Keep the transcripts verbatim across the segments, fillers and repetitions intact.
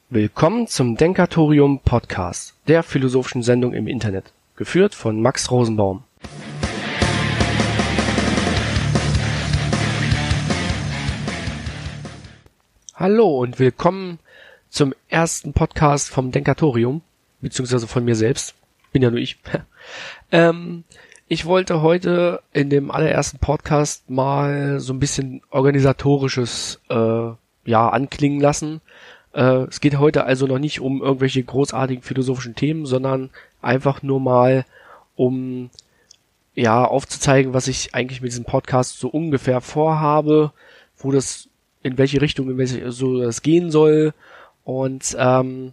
Willkommen zum Denkatorium Podcast, der philosophischen Sendung im Internet, geführt von Max Rosenbaum. Hallo und willkommen zum ersten Podcast vom Denkatorium, beziehungsweise von mir selbst. Bin ja nur ich. ähm, ich wollte heute in dem allerersten Podcast mal so ein bisschen organisatorisches äh, ja anklingen lassen. Äh, es geht heute also noch nicht um irgendwelche großartigen philosophischen Themen, sondern einfach nur mal um ja aufzuzeigen, was ich eigentlich mit diesem Podcast so ungefähr vorhabe, wo das in welche Richtung, in welche so das gehen soll. Und ähm,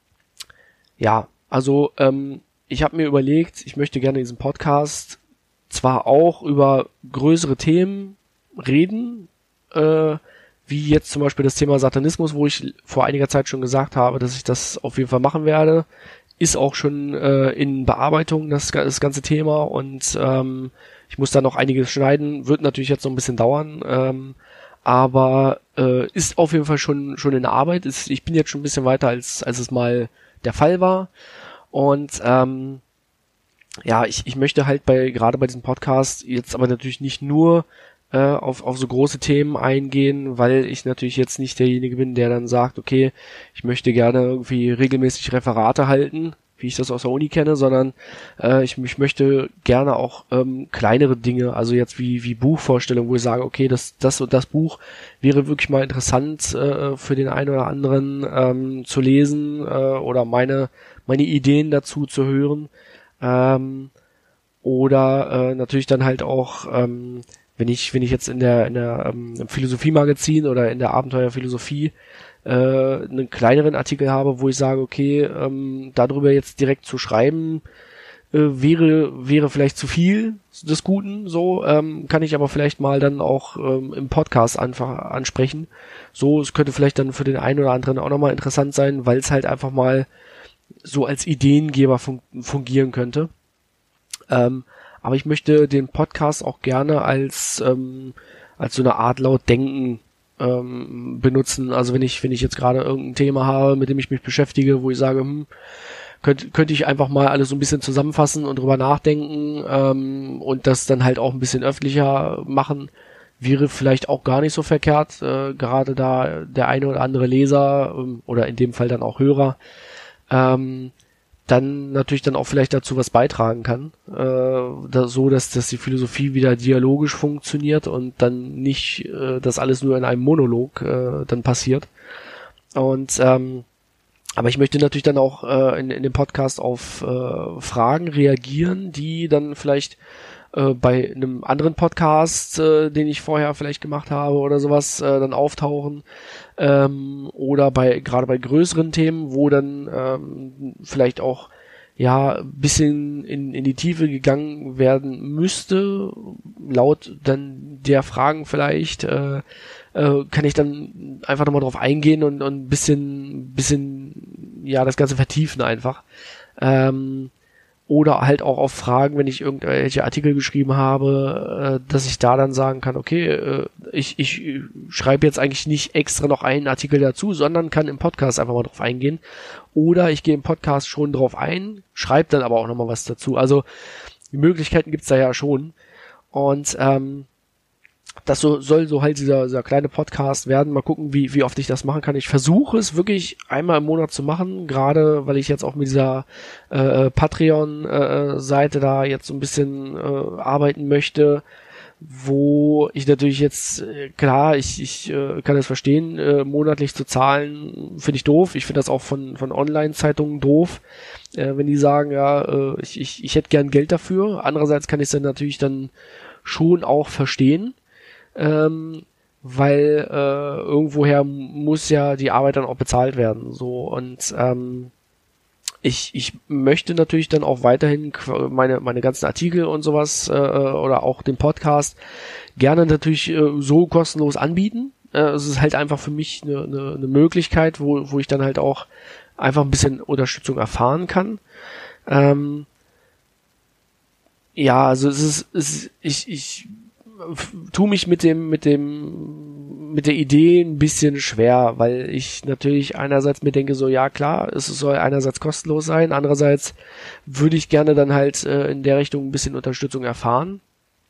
ja, also ähm, ich habe mir überlegt, ich möchte gerne in diesem Podcast zwar auch über größere Themen reden, äh, wie jetzt zum Beispiel das Thema Satanismus, wo ich vor einiger Zeit schon gesagt habe, dass ich das auf jeden Fall machen werde, ist auch schon äh, in Bearbeitung das, das ganze Thema und ähm, ich muss da noch einiges schneiden, wird natürlich jetzt noch ein bisschen dauern, ähm, aber äh, ist auf jeden Fall schon schon in der Arbeit. Ist, ich bin jetzt schon ein bisschen weiter, als als es mal der Fall war. Und ähm, ja, ich ich möchte halt bei gerade bei diesem Podcast jetzt aber natürlich nicht nur äh, auf auf so große Themen eingehen, weil ich natürlich jetzt nicht derjenige bin, der dann sagt, okay, ich möchte gerne irgendwie regelmäßig Referate halten, wie ich das aus der Uni kenne, sondern äh, ich, ich möchte gerne auch ähm, kleinere Dinge, also jetzt wie wie Buchvorstellungen, wo ich sage, okay, das das und das Buch wäre wirklich mal interessant äh, für den einen oder anderen ähm, zu lesen äh, oder meine meine Ideen dazu zu hören, ähm, oder äh, natürlich dann halt auch, ähm, wenn ich wenn ich jetzt in der in der ähm, im Philosophiemagazin oder in der Abenteuerphilosophie äh, einen kleineren Artikel habe, wo ich sage, okay, ähm, darüber jetzt direkt zu schreiben, äh, wäre wäre vielleicht zu viel des Guten, so ähm, kann ich aber vielleicht mal dann auch ähm, im Podcast einfach ansprechen. So, es könnte vielleicht dann für den einen oder anderen auch nochmal interessant sein, weil es halt einfach mal so als Ideengeber fun- fungieren könnte. Ähm, aber ich möchte den Podcast auch gerne als ähm, als so eine Art laut Denken ähm, benutzen. Also wenn ich wenn ich jetzt gerade irgendein Thema habe, mit dem ich mich beschäftige, wo ich sage, hm, könnte könnte ich einfach mal alles so ein bisschen zusammenfassen und drüber nachdenken ähm, und das dann halt auch ein bisschen öffentlicher machen, wäre vielleicht auch gar nicht so verkehrt. Äh, gerade da der eine oder andere Leser ähm, oder in dem Fall dann auch Hörer ähm, dann natürlich dann auch vielleicht dazu was beitragen kann, äh, da, so dass, dass die Philosophie wieder dialogisch funktioniert und dann nicht äh, das alles nur in einem Monolog äh, dann passiert. Und ähm, aber ich möchte natürlich dann auch äh, in, in dem Podcast auf äh, Fragen reagieren, die dann vielleicht äh, bei einem anderen Podcast, äh, den ich vorher vielleicht gemacht habe oder sowas, äh, dann auftauchen. Ähm, oder bei gerade bei größeren Themen, wo dann ähm, vielleicht auch ja ein bisschen in, in die Tiefe gegangen werden müsste, laut dann der Fragen vielleicht, äh, äh, kann ich dann einfach nochmal drauf eingehen und, und ein bisschen, bisschen ja das Ganze vertiefen einfach. Ähm, Oder halt auch auf Fragen, wenn ich irgendwelche Artikel geschrieben habe, äh, dass ich da dann sagen kann, okay, äh, ich, ich schreibe jetzt eigentlich nicht extra noch einen Artikel dazu, sondern kann im Podcast einfach mal drauf eingehen. Oder ich gehe im Podcast schon drauf ein, schreibe dann aber auch nochmal was dazu. Also die Möglichkeiten gibt's da ja schon. Und ähm, das so, soll so halt dieser, dieser kleine Podcast werden. Mal gucken, wie, wie oft ich das machen kann. Ich versuche es wirklich einmal im Monat zu machen, gerade weil ich jetzt auch mit dieser äh, Patreon-Seite äh, da jetzt so ein bisschen äh, arbeiten möchte, wo ich natürlich jetzt, äh, klar, ich, ich äh, kann es verstehen, äh, monatlich zu zahlen, finde ich doof. Ich finde das auch von, von Online-Zeitungen doof, äh, wenn die sagen, ja, äh, ich, ich, ich hätte gern Geld dafür. Andererseits kann ich es dann natürlich dann schon auch verstehen. Ähm, weil äh, irgendwoher muss ja die Arbeit dann auch bezahlt werden, so und ähm, ich ich möchte natürlich dann auch weiterhin meine meine ganzen Artikel und sowas äh, oder auch den Podcast gerne natürlich äh, so kostenlos anbieten. Äh, es ist halt einfach für mich eine, eine, eine Möglichkeit, wo wo ich dann halt auch einfach ein bisschen Unterstützung erfahren kann. Ähm, ja, also es ist, es ist ich ich f- tu mich mit dem, mit dem, mit der Idee ein bisschen schwer, weil ich natürlich einerseits mir denke, so, ja klar, es soll einerseits kostenlos sein, andererseits würde ich gerne dann halt äh, in der Richtung ein bisschen Unterstützung erfahren.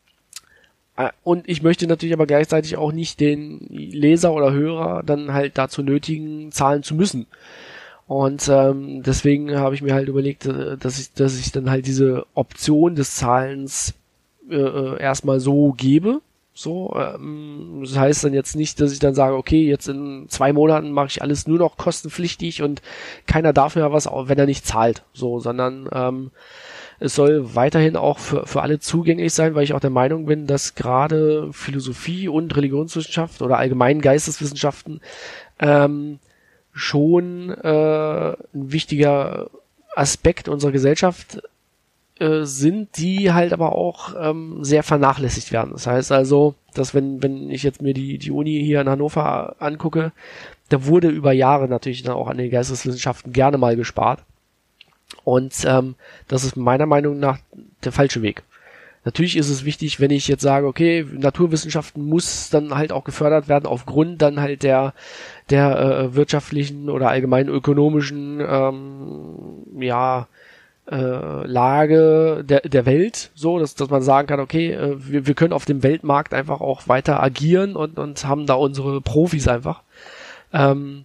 Äh, Und ich möchte natürlich aber gleichzeitig auch nicht den Leser oder Hörer dann halt dazu nötigen, zahlen zu müssen. Und ähm, deswegen habe ich mir halt überlegt, äh, dass ich, dass ich dann halt diese Option des Zahlens äh, äh, erstmal so gebe. So, ähm, das heißt dann jetzt nicht, dass ich dann sage, okay, jetzt in zwei Monaten mache ich alles nur noch kostenpflichtig und keiner darf mehr was, auch wenn er nicht zahlt. So, sondern ähm, es soll weiterhin auch für, für alle zugänglich sein, weil ich auch der Meinung bin, dass gerade Philosophie und Religionswissenschaft oder allgemein Geisteswissenschaften ähm, schon äh, ein wichtiger Aspekt unserer Gesellschaft äh, sind, die halt aber auch ähm, sehr vernachlässigt werden. Das heißt also, dass wenn wenn ich jetzt mir die die Uni hier in Hannover angucke, da wurde über Jahre natürlich dann auch an den Geisteswissenschaften gerne mal gespart. Und ähm, das ist meiner Meinung nach der falsche Weg. Natürlich ist es wichtig, wenn ich jetzt sage, okay, Naturwissenschaften muss dann halt auch gefördert werden aufgrund dann halt der der äh, wirtschaftlichen oder allgemein ökonomischen ähm, ja äh, Lage der der Welt, so dass dass man sagen kann, okay, äh, wir wir können auf dem Weltmarkt einfach auch weiter agieren und und haben da unsere Profis einfach. Ähm,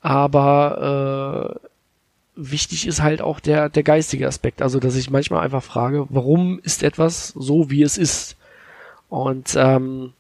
aber äh, wichtig ist halt auch der der geistige Aspekt, also dass ich manchmal einfach frage, warum ist etwas so, wie es ist? Und ähm,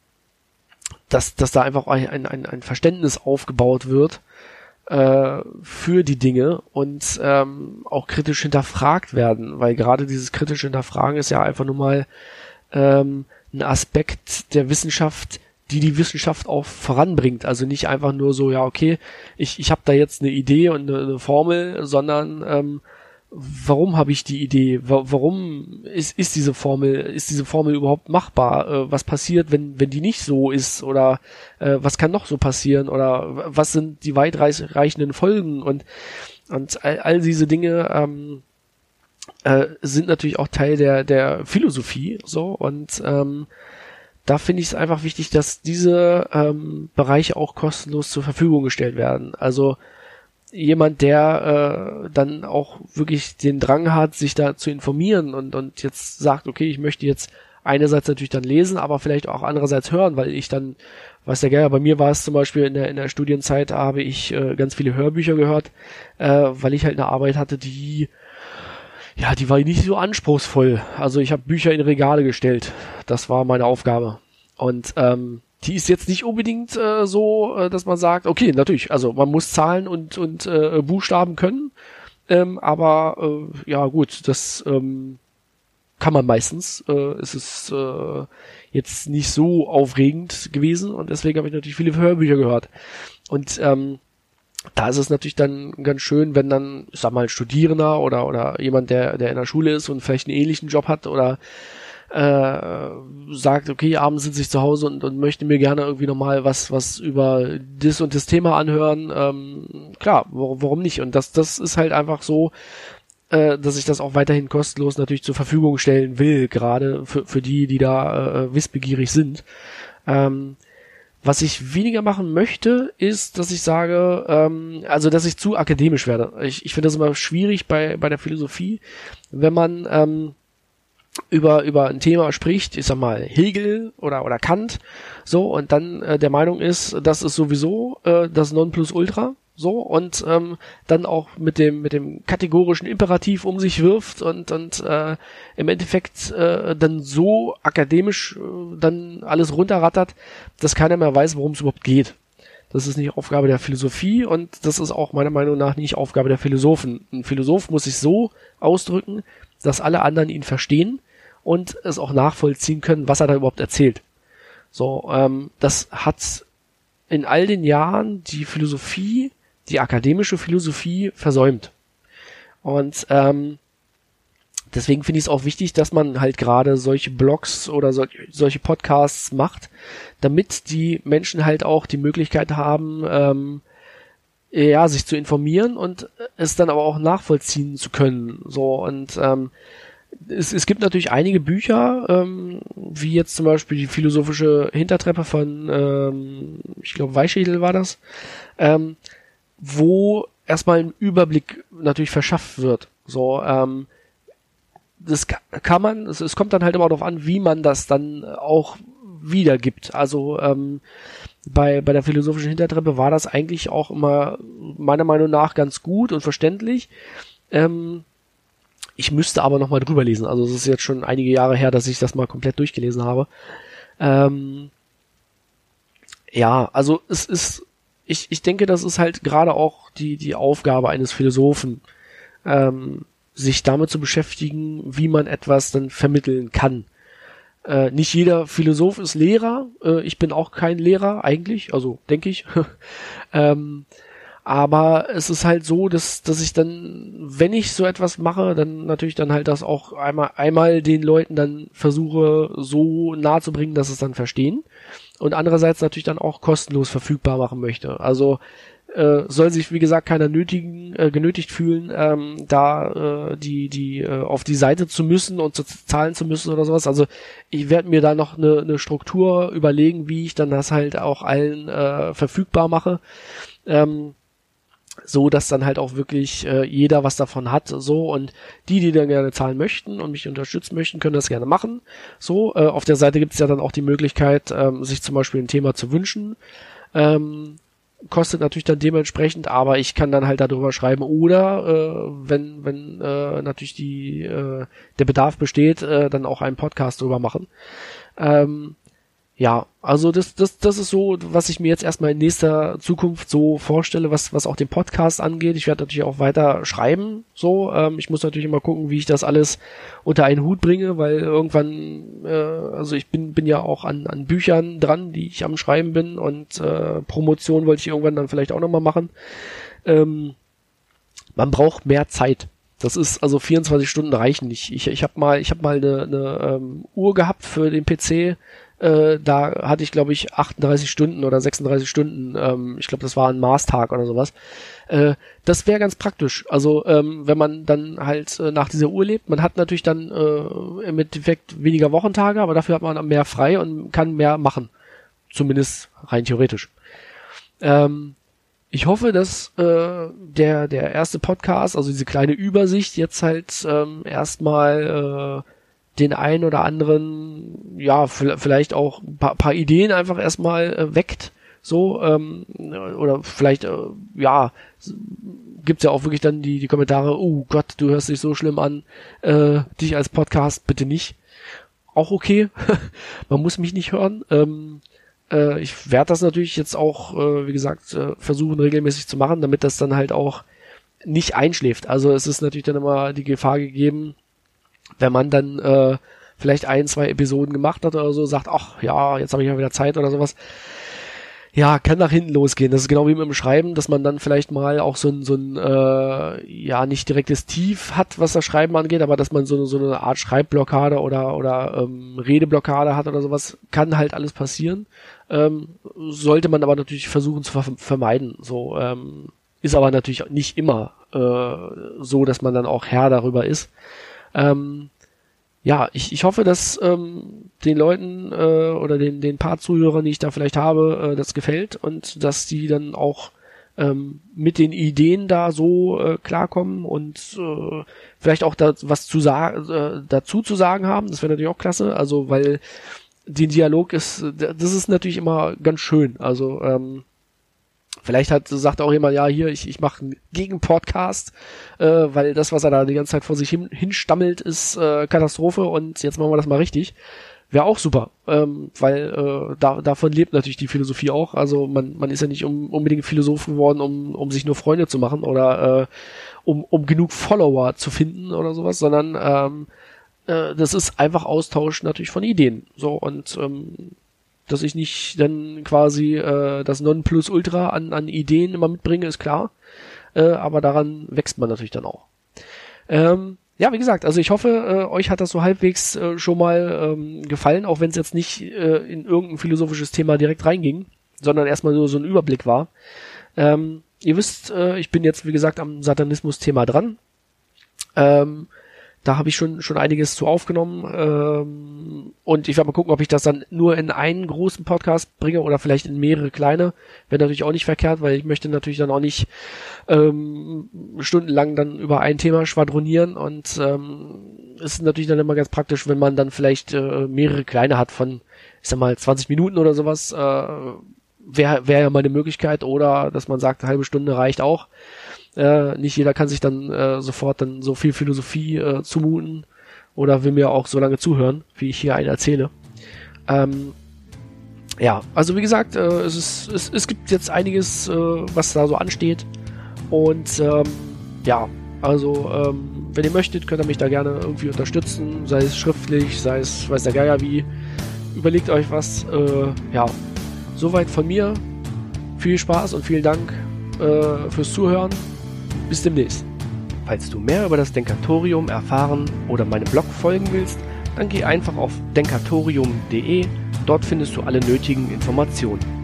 dass dass da einfach ein ein, ein Verständnis aufgebaut wird äh, für die Dinge und ähm, auch kritisch hinterfragt werden, weil gerade dieses kritische Hinterfragen ist ja einfach nur mal ähm, ein Aspekt der Wissenschaft, die die Wissenschaft auch voranbringt. Also nicht einfach nur so, ja, okay, ich ich habe da jetzt eine Idee und eine, eine Formel, sondern ähm, warum habe ich die Idee? Wa- Warum ist ist diese Formel ist diese Formel überhaupt machbar? Äh, was passiert, wenn wenn die nicht so ist? Oder äh, was kann noch so passieren? Oder w- was sind die weitreichenden Folgen? Und und all, all diese Dinge ähm, äh, sind natürlich auch Teil der der Philosophie. So und ähm, da finde ich es einfach wichtig, dass diese ähm, Bereiche auch kostenlos zur Verfügung gestellt werden. Also jemand, der äh, dann auch wirklich den Drang hat, sich da zu informieren und und jetzt sagt, okay, ich möchte jetzt einerseits natürlich dann lesen, aber vielleicht auch andererseits hören, weil ich dann, weiß der Geier, bei mir war es zum Beispiel in der in der Studienzeit, habe ich äh, ganz viele Hörbücher gehört, äh, weil ich halt eine Arbeit hatte, die ja, die war nicht so anspruchsvoll. Also ich habe Bücher in Regale gestellt. Das war meine Aufgabe. Und ähm, die ist jetzt nicht unbedingt äh, so, äh, dass man sagt, okay, natürlich, also man muss Zahlen und und äh, Buchstaben können, ähm, aber äh, ja gut, das ähm, kann man meistens. Äh, es ist äh, jetzt nicht so aufregend gewesen und deswegen habe ich natürlich viele Hörbücher gehört. Und ähm, da ist es natürlich dann ganz schön, wenn dann, ich sag mal, ein Studierender oder oder jemand, der der in der Schule ist und vielleicht einen ähnlichen Job hat oder äh, sagt, okay, abends sitze ich zu Hause und, und möchte mir gerne irgendwie nochmal was was über das und das Thema anhören. Ähm, klar, warum, warum nicht? Und das das ist halt einfach so, äh, dass ich das auch weiterhin kostenlos natürlich zur Verfügung stellen will, gerade für für die, die da äh, wissbegierig sind. Ähm, Was ich weniger machen möchte, ist, dass ich sage, ähm, also dass ich zu akademisch werde. Ich, ich finde das immer schwierig bei bei der Philosophie, wenn man ähm, über über ein Thema spricht, ich sag mal Hegel oder oder Kant, so und dann äh, der Meinung ist, das ist sowieso äh, das Nonplusultra, so und ähm, dann auch mit dem mit dem kategorischen Imperativ um sich wirft und und äh, im Endeffekt äh, dann so akademisch äh, dann alles runterrattert, dass keiner mehr weiß, worum es überhaupt geht. Das ist nicht Aufgabe der Philosophie und das ist auch meiner Meinung nach nicht Aufgabe der Philosophen. Ein Philosoph muss sich so ausdrücken, dass alle anderen ihn verstehen und es auch nachvollziehen können, was er da überhaupt erzählt. So, ähm, das hat in all den Jahren die Philosophie, die akademische Philosophie versäumt. Und ähm, deswegen finde ich es auch wichtig, dass man halt gerade solche Blogs oder so, solche Podcasts macht, damit die Menschen halt auch die Möglichkeit haben, ähm, ja, sich zu informieren und es dann aber auch nachvollziehen zu können. So und ähm, es, es gibt natürlich einige Bücher, ähm, wie jetzt zum Beispiel die philosophische Hintertreppe von, ähm, ich glaube, Weichschädel war das, ähm, wo erstmal ein Überblick natürlich verschafft wird. So, ähm, das kann man, es, es kommt dann halt immer darauf an, wie man das dann auch wiedergibt. Also ähm, bei bei der philosophischen Hintertreppe war das eigentlich auch immer meiner Meinung nach ganz gut und verständlich. Ähm, ich müsste aber nochmal drüber lesen. Also es ist jetzt schon einige Jahre her, dass ich das mal komplett durchgelesen habe. Ähm, ja, also es ist, ich ich denke, das ist halt gerade auch die die Aufgabe eines Philosophen, ähm, sich damit zu beschäftigen, wie man etwas dann vermitteln kann. Äh, nicht jeder Philosoph ist Lehrer. Äh, ich bin auch kein Lehrer eigentlich, also denke ich. ähm, aber es ist halt so, dass dass ich dann, wenn ich so etwas mache, dann natürlich dann halt das auch einmal einmal den Leuten dann versuche so nahe zu bringen, dass sie es dann verstehen, und andererseits natürlich dann auch kostenlos verfügbar machen möchte. Also äh, soll sich, wie gesagt, keiner nötigen, äh, genötigt fühlen, ähm, da äh, die die äh, auf die Seite zu müssen und zu zahlen zu müssen oder sowas. Also ich werde mir da noch eine eine Struktur überlegen, wie ich dann das halt auch allen äh, verfügbar mache, ähm, so dass dann halt auch wirklich äh, jeder was davon hat, so, und die, die dann gerne zahlen möchten und mich unterstützen möchten, können das gerne machen. So, äh, auf der Seite gibt es ja dann auch die Möglichkeit, ähm, sich zum Beispiel ein Thema zu wünschen. Ähm, kostet natürlich dann dementsprechend, aber ich kann dann halt darüber schreiben, oder äh, wenn wenn äh, natürlich die äh, der Bedarf besteht, äh, dann auch einen Podcast drüber machen. Ähm, ja, also das das das ist so, was ich mir jetzt erstmal in nächster Zukunft so vorstelle, was was auch den Podcast angeht. Ich werde natürlich auch weiter schreiben, so. Ähm, ich muss natürlich immer gucken, wie ich das alles unter einen Hut bringe, weil irgendwann, äh, also ich bin bin ja auch an an Büchern dran, die ich am Schreiben bin, und äh, Promotion wollte ich irgendwann dann vielleicht auch nochmal machen. Ähm, man braucht mehr Zeit. Das ist, also vierundzwanzig Stunden reichen nicht. Ich ich habe mal ich habe mal eine eine ähm, Uhr gehabt für den P C. Äh, da hatte ich, glaube ich, achtunddreißig Stunden oder sechsunddreißig Stunden. Ähm, ich glaube, das war ein Mars-Tag oder sowas. Äh, das wäre ganz praktisch. Also ähm, wenn man dann halt äh, nach dieser Uhr lebt, man hat natürlich dann äh, im Endeffekt weniger Wochentage, aber dafür hat man mehr frei und kann mehr machen. Zumindest rein theoretisch. Ähm, ich hoffe, dass äh, der der erste Podcast, also diese kleine Übersicht, jetzt halt ähm, erstmal äh, den einen oder anderen, ja, vielleicht auch ein paar, paar Ideen einfach erstmal äh, weckt, so, ähm, oder vielleicht, äh, ja, gibt's ja auch wirklich dann die die Kommentare, oh Gott, du hörst dich so schlimm an, äh, dich als Podcast bitte nicht. Auch okay, man muss mich nicht hören. Ähm, äh, ich werde das natürlich jetzt auch, äh, wie gesagt, äh, versuchen regelmäßig zu machen, damit das dann halt auch nicht einschläft. Also es ist natürlich dann immer die Gefahr gegeben, wenn man dann äh, vielleicht ein, zwei Episoden gemacht hat oder so, sagt, ach ja, jetzt habe ich mal wieder Zeit oder sowas. Ja, kann nach hinten losgehen. Das ist genau wie mit dem Schreiben, dass man dann vielleicht mal auch so ein, so ein äh, ja, nicht direktes Tief hat, was das Schreiben angeht, aber dass man so, so eine Art Schreibblockade oder oder ähm, Redeblockade hat oder sowas, kann halt alles passieren. Ähm, sollte man aber natürlich versuchen zu ver- vermeiden. So ähm, ist aber natürlich nicht immer äh, so, dass man dann auch Herr darüber ist. Ähm, ja, ich, ich hoffe, dass ähm, den Leuten äh, oder den, den paar Zuhörern, die ich da vielleicht habe, äh, das gefällt, und dass die dann auch ähm, mit den Ideen da so äh, klarkommen und äh, vielleicht auch da was zu sagen, äh, dazu zu sagen haben. Das wäre natürlich auch klasse. Also, weil den Dialog ist, das ist natürlich immer ganz schön. Also ähm, vielleicht hat, sagt auch jemand, ja, hier, ich, ich mache einen Gegen-Podcast, äh, weil das, was er da die ganze Zeit vor sich hin, hinstammelt, ist äh, Katastrophe, und jetzt machen wir das mal richtig. Wäre auch super, ähm, weil äh, da, davon lebt natürlich die Philosophie auch. Also man, man ist ja nicht um, unbedingt Philosoph geworden, um, um sich nur Freunde zu machen oder äh, um, um genug Follower zu finden oder sowas, sondern ähm, äh, das ist einfach Austausch natürlich von Ideen. So, und ähm, dass ich nicht dann quasi äh, das Nonplusultra an, an Ideen immer mitbringe, ist klar. Äh, aber daran wächst man natürlich dann auch. Ähm, ja, wie gesagt, also ich hoffe, äh, euch hat das so halbwegs äh, schon mal ähm, gefallen, auch wenn es jetzt nicht äh, in irgendein philosophisches Thema direkt reinging, sondern erstmal nur so ein Überblick war. Ähm, ihr wisst, äh, ich bin jetzt, wie gesagt, am Satanismus-Thema dran. Ähm, Da habe ich schon schon einiges zu aufgenommen ähm, und ich werde mal gucken, ob ich das dann nur in einen großen Podcast bringe oder vielleicht in mehrere kleine. Wäre natürlich auch nicht verkehrt, weil ich möchte natürlich dann auch nicht ähm, stundenlang dann über ein Thema schwadronieren und ähm, es ist natürlich dann immer ganz praktisch, wenn man dann vielleicht äh, mehrere kleine hat von, ich sag mal, zwanzig Minuten oder sowas. Äh, wäre wär ja mal eine Möglichkeit, oder dass man sagt, eine halbe Stunde reicht auch. Äh, nicht jeder kann sich dann äh, sofort dann so viel Philosophie äh, zumuten oder will mir auch so lange zuhören, wie ich hier einen erzähle. Ähm, ja, also wie gesagt, äh, es, ist, es, es gibt jetzt einiges, äh, was da so ansteht. Und ähm, ja, also ähm, wenn ihr möchtet, könnt ihr mich da gerne irgendwie unterstützen, sei es schriftlich, sei es weiß der Geier wie. Überlegt euch was. Äh, ja, soweit von mir. Viel Spaß und vielen Dank äh, fürs Zuhören. Bis demnächst. Falls du mehr über das Denkatorium erfahren oder meinem Blog folgen willst, dann geh einfach auf denkatorium punkt de. Dort findest du alle nötigen Informationen.